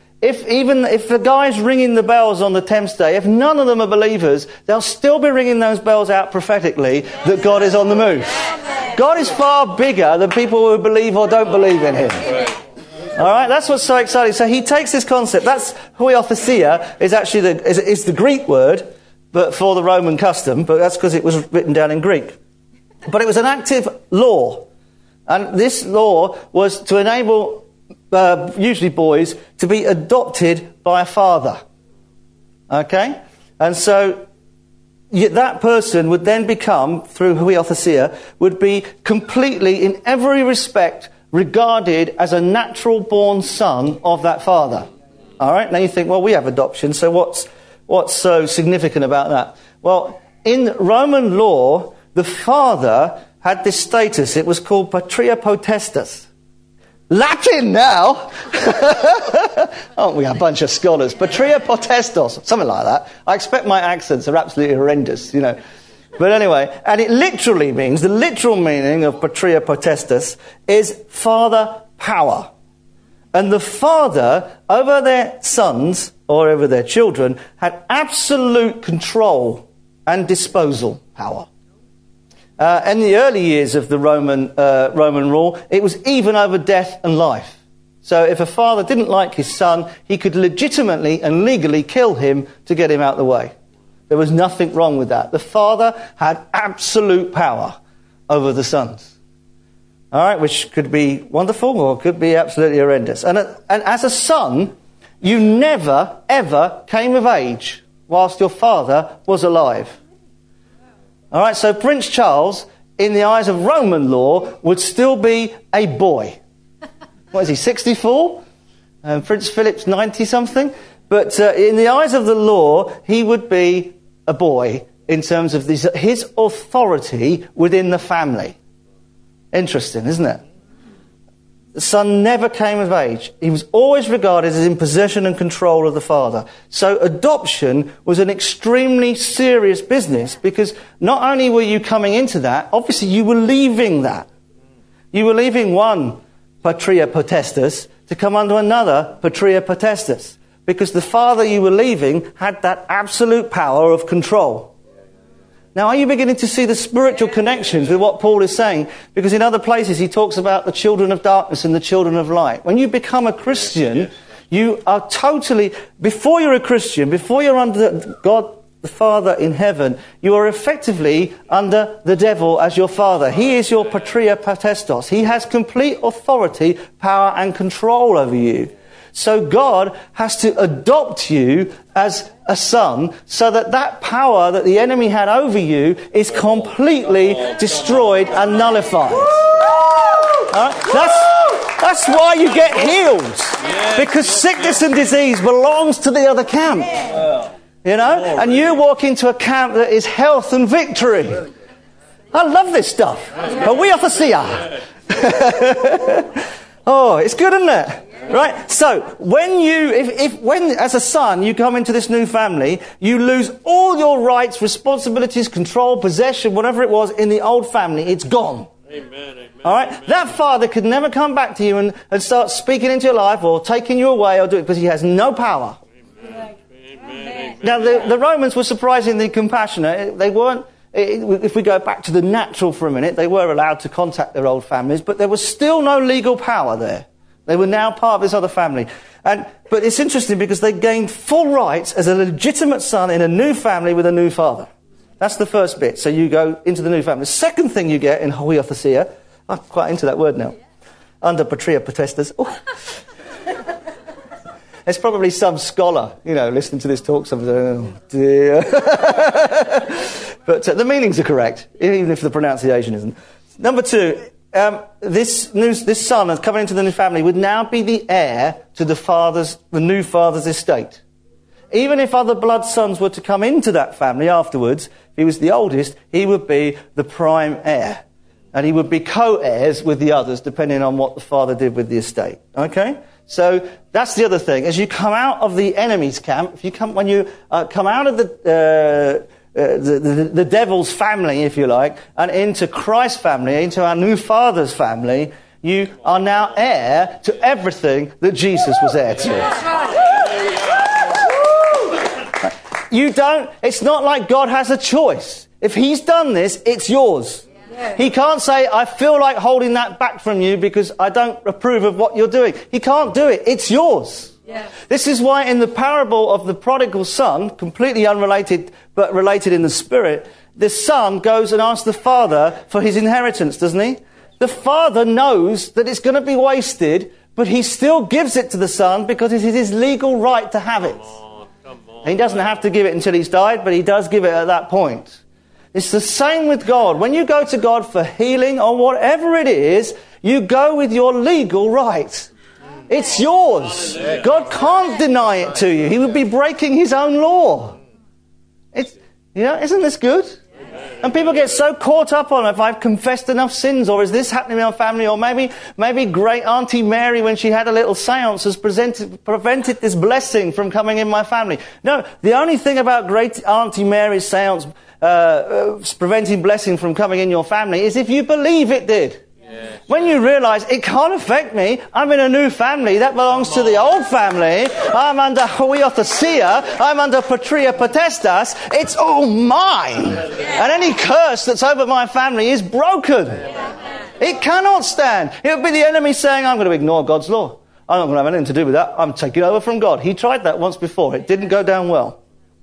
the guys ringing the bells on the Thames Day, if none of them are believers, they'll still be ringing those bells out prophetically that God is on the move. God is far bigger than people who believe or don't believe in him. All right, that's what's so exciting. So he takes this concept. That's huiothesia is actually is the Greek word, but for the Roman custom. But that's because it was written down in Greek. But it was an active law, and this law was to enable usually boys to be adopted by a father. Okay, and so that person would then become, through huiothesia, would be completely, in every respect, regarded as a natural born son of that father. All right, now you think, well, we have adoption, so what's so significant about that? Well, in Roman law, the father had this status. It was called patria potestas. Latin now! Aren't we a bunch of scholars? Patria potestas, something like that. I expect my accents are absolutely horrendous, you know. But anyway, and it literally means, the literal meaning of patria potestas is father power. And the father, over their sons, or over their children, had absolute control and disposal power. In the early years of the Roman rule, it was even over death and life. So if a father didn't like his son, he could legitimately and legally kill him to get him out of the way. There was nothing wrong with that. The father had absolute power over the sons. All right, which could be wonderful or could be absolutely horrendous. And as a son, you never, ever came of age whilst your father was alive. All right, so Prince Charles, in the eyes of Roman law, would still be a boy. What is he, 64? Prince Philip's 90-something. But in the eyes of the law, he would be a boy in terms of his authority within the family. Interesting, isn't it? The son never came of age. He was always regarded as in possession and control of the father. So adoption was an extremely serious business because not only were you coming into that, obviously you were leaving that. You were leaving one patria potestas to come under another patria potestas because the father you were leaving had that absolute power of control. Now, are you beginning to see the spiritual connections with what Paul is saying? Because in other places he talks about the children of darkness and the children of light. When you become a Christian, you are totally, before you're a Christian, before you're under God the Father in heaven, you are effectively under the devil as your father. He is your patria potestas. He has complete authority, power and control over you. So God has to adopt you as a son so that that power that the enemy had over you is completely destroyed and nullified. That's why you get healed. Because sickness and disease belongs to the other camp. You know? And you walk into a camp that is health and victory. I love this stuff. But we have to see it. Oh, it's good, isn't it? Right? So, when as a son you come into this new family, you lose all your rights, responsibilities, control, possession, whatever it was in the old family. It's gone. Amen. All right? Amen. That father could never come back to you and start speaking into your life or taking you away or do it because he has no power. Amen. Now, the Romans were surprisingly compassionate. They weren't, if we go back to the natural for a minute, they were allowed to contact their old families, but there was still no legal power there. They were now part of this other family. But it's interesting because they gained full rights as a legitimate son in a new family with a new father. That's the first bit. So you go into the new family. The second thing you get in hoiothesia, I'm quite into that word now, under patria potestas. Oh. There's probably some scholar, listening to this talk, somebody saying, oh dear. But the meanings are correct, even if the pronunciation isn't. Number two, this son coming into the new family would now be the heir to the new father's estate. Even if other blood sons were to come into that family afterwards, if he was the oldest, he would be the prime heir. And he would be co-heirs with the others, depending on what the father did with the estate. Okay? So that's the other thing. As you come out of the enemy's camp, when you come out of the devil's family, if you like, and into Christ's family, into our new Father's family, you are now heir to everything that Jesus was heir to. It's not like God has a choice. If he's done this, it's yours. He can't say, I feel like holding that back from you because I don't approve of what you're doing. He can't do it. It's yours. Yes. This is why in the parable of the prodigal son, completely unrelated but related in the spirit, the son goes and asks the father for his inheritance, doesn't he? The father knows that it's going to be wasted, but he still gives it to the son because it is his legal right to have it. Come on. He doesn't have to give it until he's died, but he does give it at that point. It's the same with God. When you go to God for healing or whatever it is, you go with your legal right. It's yours. God can't deny it to you. He would be breaking his own law. Isn't this good? And people get so caught up on if I've confessed enough sins, or is this happening in our family, or maybe great Auntie Mary, when she had a little seance, has prevented this blessing from coming in my family. No, the only thing about great Auntie Mary's seance preventing blessing from coming in your family is if you believe it did. Yes. When you realise it can't affect me, I'm in a new family that belongs to the old family, I'm under hoiothesia, I'm under patria potestas, it's all mine. And any curse that's over my family is broken. It cannot stand. It would be the enemy saying, I'm going to ignore God's law. I'm not going to have anything to do with that. I'm taking over from God. He tried that once before. It didn't go down well.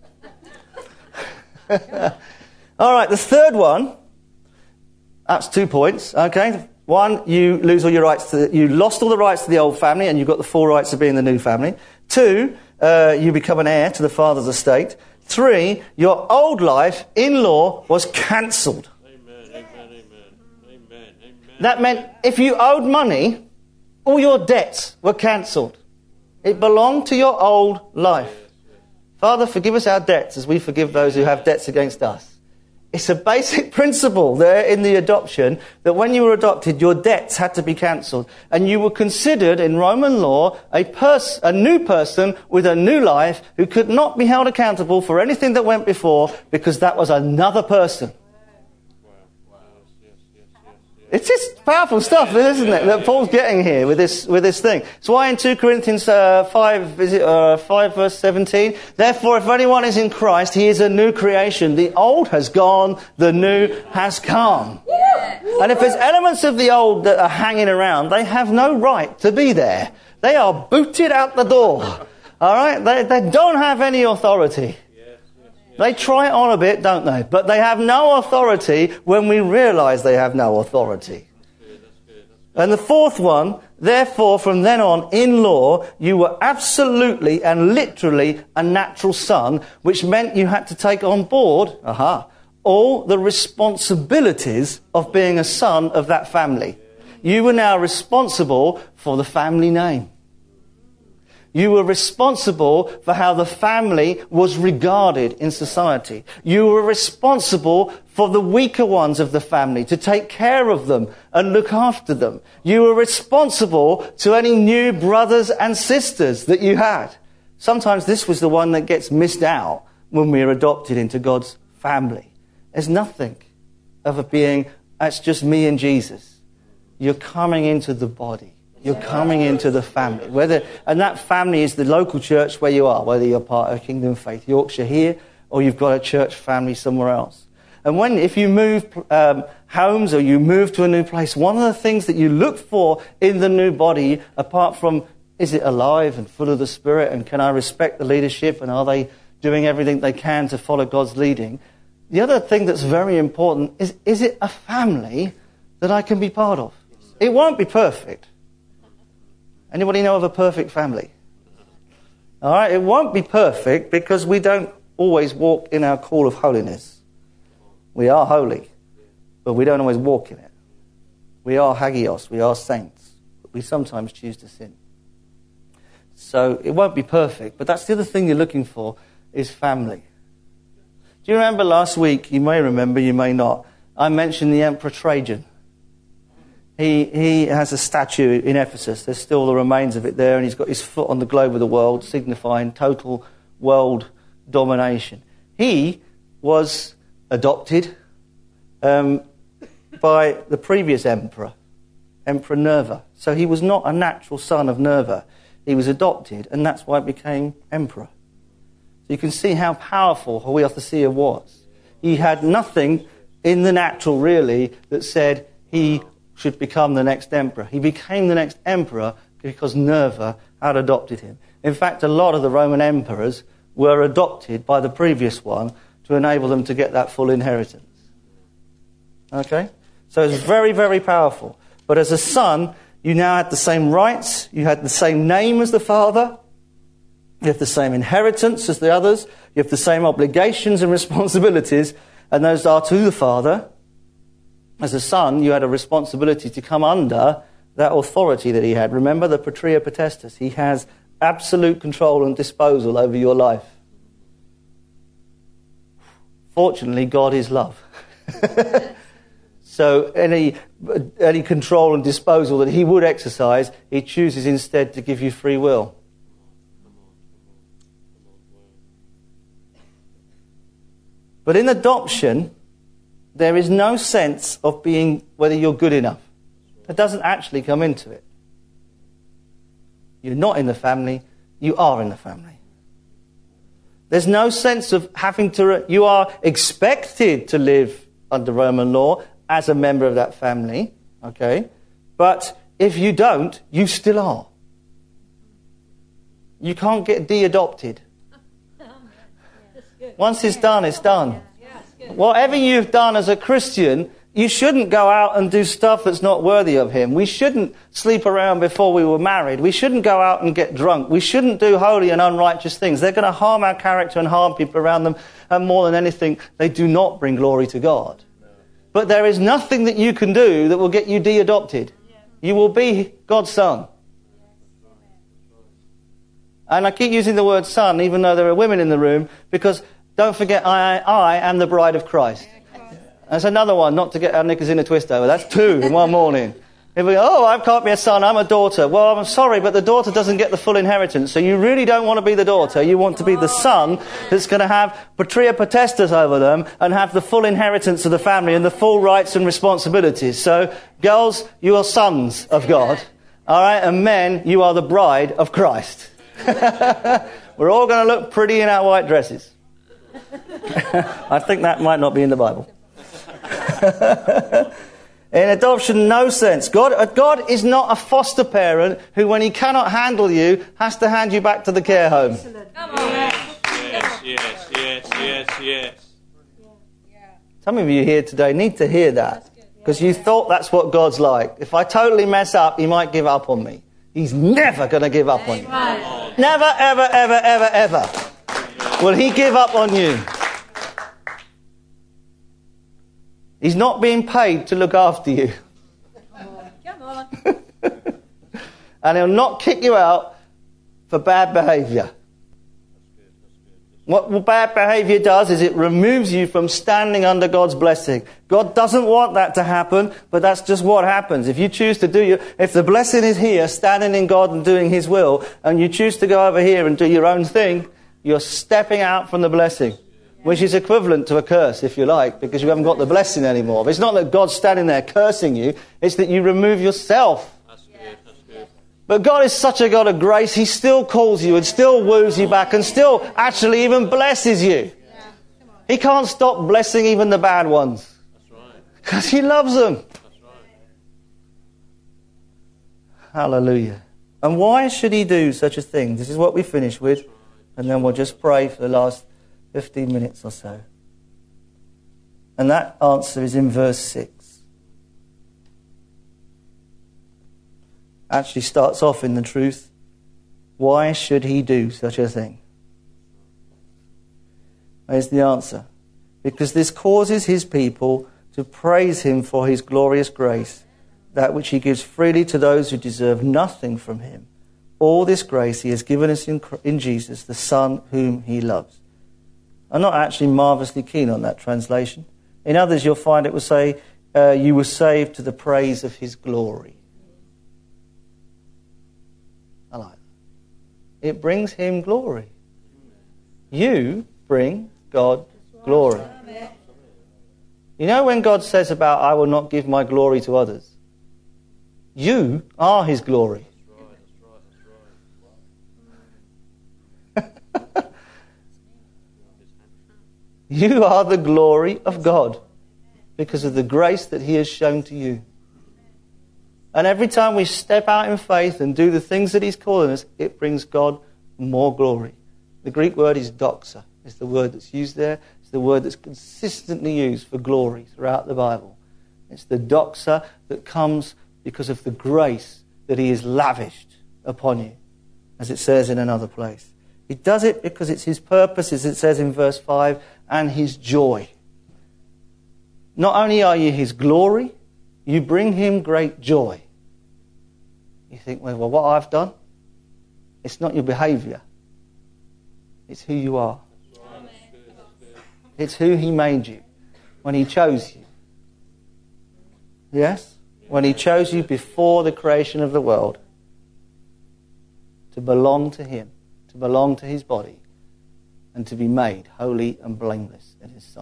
All right, the third one, that's 2 points, okay? One, you lose all your rights you lost all the rights to the old family and you've got the full rights to be in the new family. 2, you become an heir to the father's estate. 3, your old life in law was cancelled. Amen. That meant if you owed money, all your debts were cancelled. It belonged to your old life. Father, forgive us our debts as we forgive those who have debts against us. It's a basic principle there in the adoption that when you were adopted, your debts had to be cancelled. And you were considered in Roman law a new person with a new life who could not be held accountable for anything that went before because that was another person. It's just powerful stuff, isn't it, that Paul's getting here with this thing. It's why in 2 Corinthians 5 verse 17, therefore if anyone is in Christ, he is a new creation. The old has gone, the new has come. And if there's elements of the old that are hanging around, they have no right to be there. They are booted out the door. All right? They don't have any authority. They try it on a bit, don't they? But they have no authority when we realise they have no authority. And the fourth one, therefore, from then on, in law, you were absolutely and literally a natural son, which meant you had to take on board, all the responsibilities of being a son of that family. You were now responsible for the family name. You were responsible for how the family was regarded in society. You were responsible for the weaker ones of the family, to take care of them and look after them. You were responsible to any new brothers and sisters that you had. Sometimes this was the one that gets missed out when we are adopted into God's family. There's nothing of it being, it's just me and Jesus. You're coming into the body. You're coming into the family. And that family is the local church where you are, whether you're part of Kingdom Faith Yorkshire here or you've got a church family somewhere else. And if you move homes or you move to a new place, one of the things that you look for in the new body, apart from is it alive and full of the Spirit and can I respect the leadership and are they doing everything they can to follow God's leading, the other thing that's very important is it a family that I can be part of? It won't be perfect. Anybody know of a perfect family? All right, it won't be perfect because we don't always walk in our call of holiness. We are holy, but we don't always walk in it. We are hagios, we are saints, but we sometimes choose to sin. So it won't be perfect, but that's the other thing you're looking for is family. Do you remember last week, you may remember, you may not, I mentioned the Emperor Trajan. He has a statue in Ephesus. There's still the remains of it there, and he's got his foot on the globe of the world, signifying total world domination. He was adopted by the previous emperor, Emperor Nerva. So he was not a natural son of Nerva. He was adopted, and that's why he became emperor. So you can see how powerful Huiothasia was. He had nothing in the natural, really, that said he should become the next emperor. He became the next emperor because Nerva had adopted him. In fact, a lot of the Roman emperors were adopted by the previous one to enable them to get that full inheritance. Okay? So it's very, very powerful. But as a son, you now had the same rights, you had the same name as the father, you have the same inheritance as the others, you have the same obligations and responsibilities, and those are to the father. As a son, you had a responsibility to come under that authority that he had. Remember the patria potestas. He has absolute control and disposal over your life. Fortunately, God is love. So any control and disposal that he would exercise, he chooses instead to give you free will. But in adoption, there is no sense of being whether you're good enough. It doesn't actually come into it. You're not in the family, you are in the family. There's no sense of having to... You are expected to live under Roman law as a member of that family, okay? But if you don't, you still are. You can't get de-adopted. Once it's done, it's done. Whatever you've done as a Christian, you shouldn't go out and do stuff that's not worthy of him. We shouldn't sleep around before we were married. We shouldn't go out and get drunk. We shouldn't do holy and unrighteous things. They're going to harm our character and harm people around them. And more than anything, they do not bring glory to God. But there is nothing that you can do that will get you de-adopted. You will be God's son. And I keep using the word son, even though there are women in the room, because don't forget, I am the bride of Christ. That's another one, not to get our knickers in a twist over. That's two in one morning. If we go, I can't be a son, I'm a daughter. Well, I'm sorry, but the daughter doesn't get the full inheritance. So you really don't want to be the daughter. You want to be the son that's going to have patria potestas over them and have the full inheritance of the family and the full rights and responsibilities. So, girls, you are sons of God. All right? And men, you are the bride of Christ. We're all going to look pretty in our white dresses. I think that might not be in the Bible. In adoption, no sense. God is not a foster parent who, when he cannot handle you, has to hand you back to the care home. Yes, yes, yes. Yes, yes, yes. Some of you here today need to hear that, because you thought that's what God's like. If I totally mess up, he might give up on me. He's never going to give up on you. Never, ever, ever, ever, ever will he give up on you. He's not being paid to look after you. Come on. And he'll not kick you out for bad behaviour. What bad behaviour does is it removes you from standing under God's blessing. God doesn't want that to happen, but that's just what happens. If you choose to if the blessing is here, standing in God and doing his will, and you choose to go over here and do your own thing, you're stepping out from the blessing, which is equivalent to a curse, if you like, because you haven't got the blessing anymore. But it's not that God's standing there cursing you, it's that you remove yourself. But God is such a God of grace, he still calls you and still woos you back and still actually even blesses you. He can't stop blessing even the bad ones. Because he loves them. Hallelujah. And why should he do such a thing? This is what we finish with. And then we'll just pray for the last 15 minutes or so. And that answer is in verse 6. Actually starts off in the truth. Why should he do such a thing? There's the answer. Because this causes his people to praise him for his glorious grace, that which he gives freely to those who deserve nothing from him. All this grace he has given us in Jesus, the Son whom he loves. I'm not actually marvellously keen on that translation. In others you'll find it will say, you were saved to the praise of his glory. I like that. It brings him glory. You bring God glory. You know when God says about, I will not give my glory to others? You are his glory. You are the glory of God because of the grace that he has shown to you. And every time we step out in faith and do the things that he's calling us, it brings God more glory. The Greek word is doxa. It's the word that's used there. It's the word that's consistently used for glory throughout the Bible. It's the doxa that comes because of the grace that he has lavished upon you, as it says in another place. He does it because it's his purpose, as it says in verse 5, and his joy. Not only are you his glory, you bring him great joy. You think, well, what I've done? It's not your behaviour. It's who you are. It's who he made you when he chose you. Yes? When he chose you before the creation of the world to belong to him, to belong to his body, and to be made holy and blameless in his sight.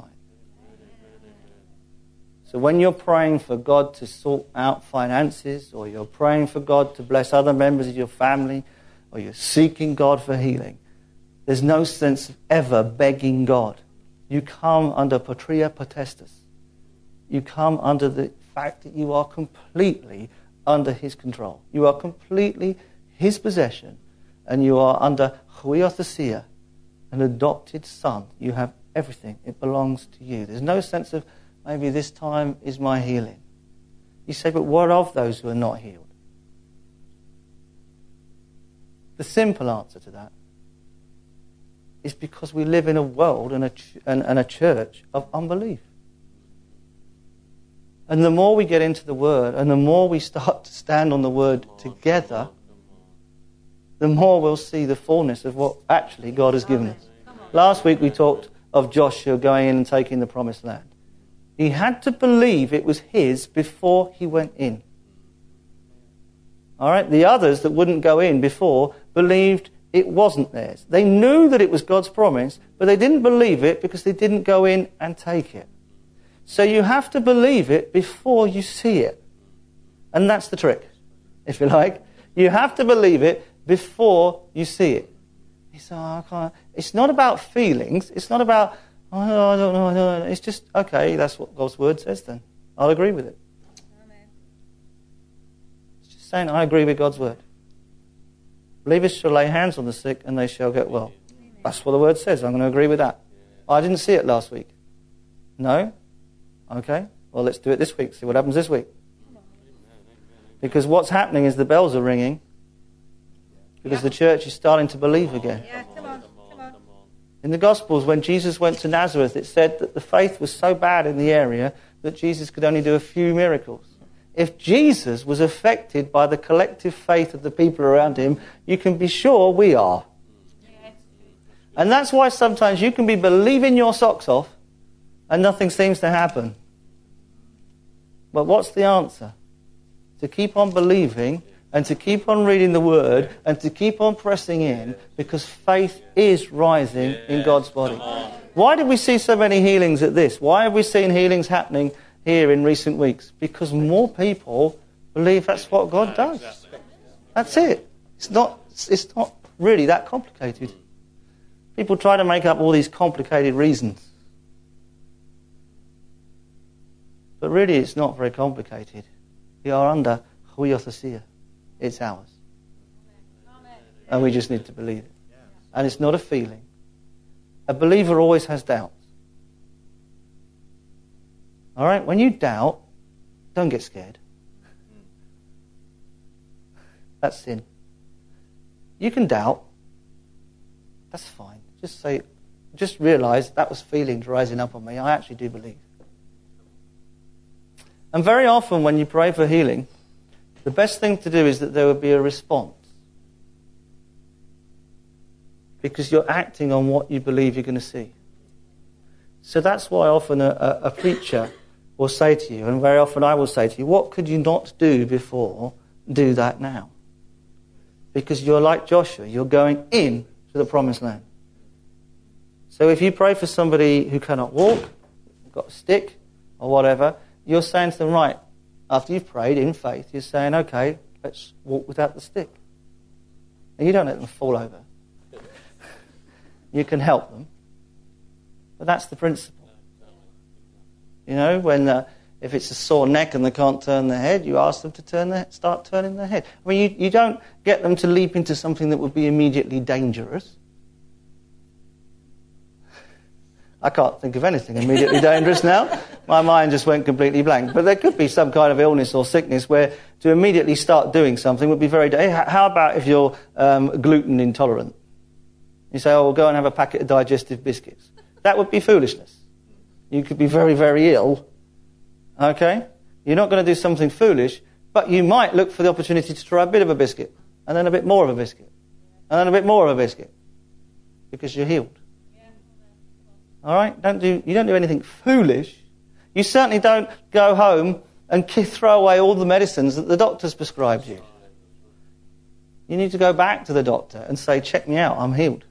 So when you're praying for God to sort out finances, or you're praying for God to bless other members of your family, or you're seeking God for healing, there's no sense of ever begging God. You come under patria potestas. You come under the fact that you are completely under his control. You are completely his possession, and you are under huiothesia, an adopted son. You have everything. It belongs to you. There's no sense of, maybe this time is my healing. You say, but what of those who are not healed? The simple answer to that is because we live in a world and a church of unbelief. And the more we get into the Word, and the more we start to stand on the Word together, the more we'll see the fullness of what actually God has given us. Last week we talked of Joshua going in and taking the promised land. He had to believe it was his before he went in. All right, the others that wouldn't go in before believed it wasn't theirs. They knew that it was God's promise, but they didn't believe it because they didn't go in and take it. So you have to believe it before you see it. And that's the trick, if you like. You have to believe it before you see it. You say, I can't. It's not about feelings. It's not about, I don't know. It's just, okay, that's what God's word says then. I'll agree with it. Amen. It's just saying, I agree with God's word. Believers shall lay hands on the sick and they shall get well. Amen. That's what the word says. I'm going to agree with that. I didn't see it last week. No? Okay. Well, let's do it this week. See what happens this week. Because what's happening is the bells are ringing. Because the church is starting to believe again. Yeah, come on. In the Gospels, when Jesus went to Nazareth, it said that the faith was so bad in the area that Jesus could only do a few miracles. If Jesus was affected by the collective faith of the people around him, you can be sure we are. And that's why sometimes you can be believing your socks off and nothing seems to happen. But what's the answer? To keep on believing and to keep on reading the Word and to keep on pressing in, because faith is rising in God's body. Why did we see so many healings at this? Why have we seen healings happening here in recent weeks? Because more people believe that's what God does. That's it. It's not really that complicated. People try to make up all these complicated reasons. But really it's not very complicated. We are under Huyothasiyah. It's ours. And we just need to believe it. And it's not a feeling. A believer always has doubts. All right? When you doubt, don't get scared. That's sin. You can doubt. That's fine. Just realize that was feelings rising up on me. I actually do believe. And very often when you pray for healing, the best thing to do is that there would be a response. Because you're acting on what you believe you're going to see. So that's why often a preacher will say to you, and very often I will say to you, what could you not do before? Do that now. Because you're like Joshua, you're going in to the promised land. So if you pray for somebody who cannot walk, got a stick or whatever, you're saying to them, right, after you've prayed in faith, you're saying, okay, let's walk without the stick. And you don't let them fall over. You can help them. But that's the principle. You know, when if it's a sore neck and they can't turn their head, you ask them to start turning their head. I mean, you don't get them to leap into something that would be immediately dangerous. I can't think of anything immediately dangerous now. My mind just went completely blank. But there could be some kind of illness or sickness where to immediately start doing something would be very dangerous. How about if you're gluten intolerant? You say, oh, we'll go and have a packet of digestive biscuits. That would be foolishness. You could be very, very ill. Okay? You're not going to do something foolish, but you might look for the opportunity to try a bit of a biscuit, and then a bit more of a biscuit, and then a bit more of a biscuit, because you're healed. All right? You don't do anything foolish. You certainly don't go home and throw away all the medicines that the doctor's prescribed you. You need to go back to the doctor and say, check me out, I'm healed.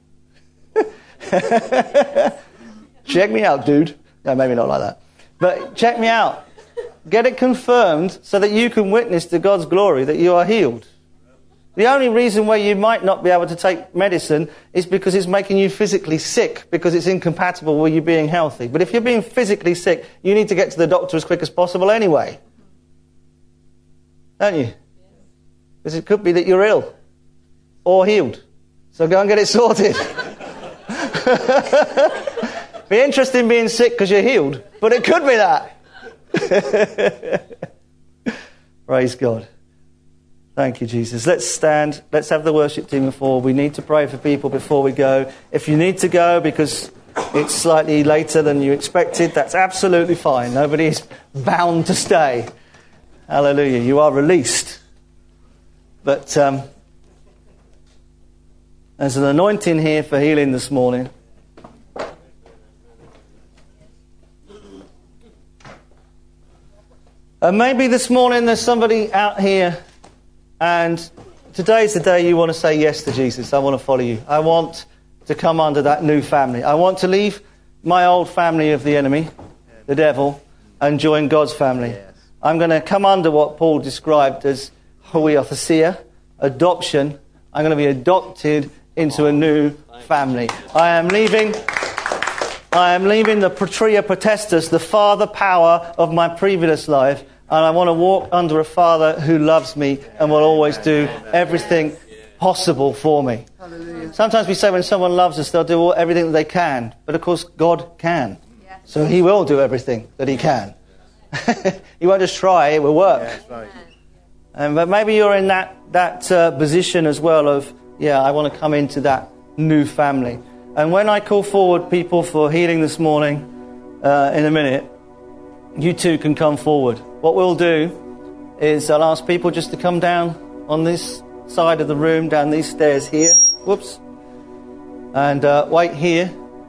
Check me out, dude. No, maybe not like that. But check me out. Get it confirmed so that you can witness to God's glory that you are healed. The only reason why you might not be able to take medicine is because it's making you physically sick, because it's incompatible with you being healthy. But if you're being physically sick, you need to get to the doctor as quick as possible anyway. Don't you? Because it could be that you're ill or healed. So go and get it sorted. Be interested in being sick because you're healed, but it could be that. Praise God. Thank you, Jesus. Let's stand. Let's have the worship team before. We need to pray for people before we go. If you need to go because it's slightly later than you expected, that's absolutely fine. Nobody's bound to stay. Hallelujah. You are released. But there's an anointing here for healing this morning. And maybe this morning there's somebody out here and today's the day you want to say yes to Jesus. I want to follow you. I want to come under that new family. I want to leave my old family of the enemy, the devil, and join God's family. I'm going to come under what Paul described as Huyothasiyah, adoption. I'm going to be adopted into a new family. I am leaving the patria potestas, the father power of my previous life, and I want to walk under a Father who loves me and will always do everything possible for me. Sometimes we say when someone loves us, they'll do everything that they can. But of course, God can. Yes. So he will do everything that he can. He won't just try, it will work. Yeah, that's right. But maybe you're in that position as well of, I want to come into that new family. And when I call forward people for healing this morning, in a minute, you too can come forward. What we'll do is I'll ask people just to come down on this side of the room, down these stairs here. Whoops. And wait here.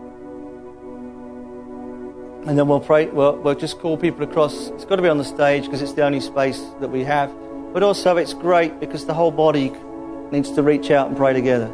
And then we'll pray. We'll just call people across. It's got to be on the stage because it's the only space that we have. But also it's great because the whole body needs to reach out and pray together.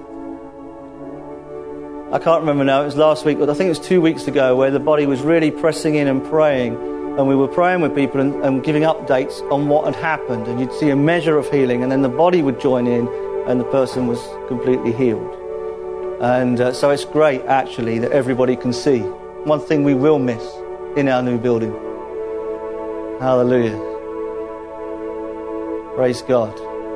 I can't remember now, it was last week, but I think it was 2 weeks ago where the body was really pressing in and praying. And we were praying with people and giving updates on what had happened. And you'd see a measure of healing and then the body would join in and the person was completely healed. And so it's great actually that everybody can see. One thing we will miss in our new building. Hallelujah. Praise God.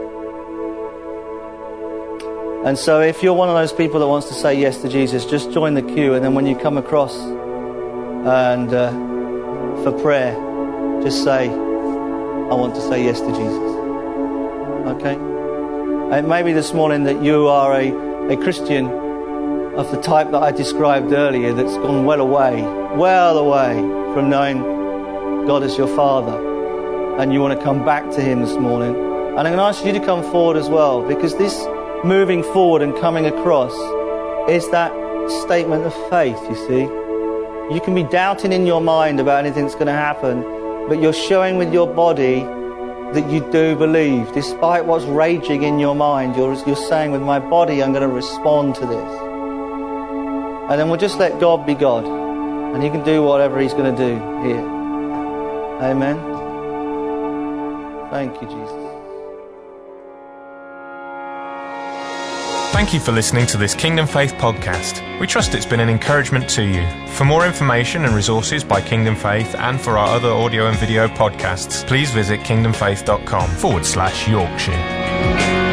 And so if you're one of those people that wants to say yes to Jesus, just join the queue, and then when you come across and for prayer, just say, I want to say yes to Jesus. Okay? And maybe this morning that you are a Christian of the type that I described earlier, that's gone well away from knowing God as your Father. And you want to come back to him this morning. And I'm going to ask you to come forward as well, because this moving forward and coming across is that statement of faith, you see. You can be doubting in your mind about anything that's going to happen, but you're showing with your body that you do believe. Despite what's raging in your mind, you're saying, with my body, I'm going to respond to this. And then we'll just let God be God. And he can do whatever he's going to do here. Amen. Thank you, Jesus. Thank you for listening to this Kingdom Faith podcast. We trust it's been an encouragement to you. For more information and resources by Kingdom Faith and for our other audio and video podcasts, please visit kingdomfaith.com/Yorkshire.